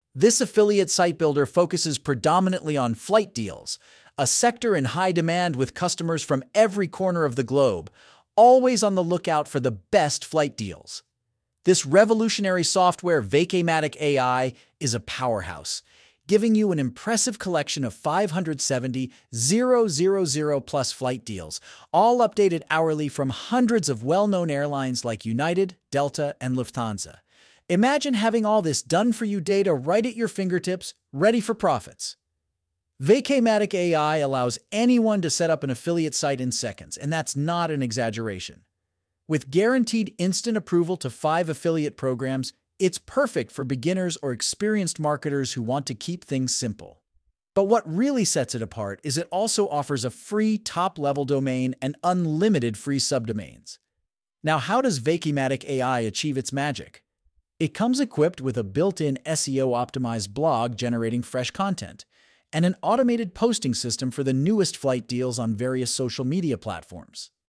This affiliate site builder focuses predominantly on flight deals, a sector in high demand with customers from every corner of the globe, always on the lookout for the best flight deals. This revolutionary software, Vacamatic AI, is a powerhouse, giving you an impressive collection of 570,000 plus flight deals, all updated hourly from hundreds of well-known airlines like United, Delta, and Lufthansa. Imagine having all this done-for-you data right at your fingertips, ready for profits. Vacamatic AI allows anyone to set up an affiliate site in seconds, and that's not an exaggeration. With guaranteed instant approval to 5 affiliate programs, it's perfect for beginners or experienced marketers who want to keep things simple. But what really sets it apart is it also offers a free top-level domain and unlimited free subdomains. Now, how does Vacamatic AI achieve its magic? It comes equipped with a built-in SEO-optimized blog generating fresh content, and an automated posting system for the newest flight deals on various social media platforms.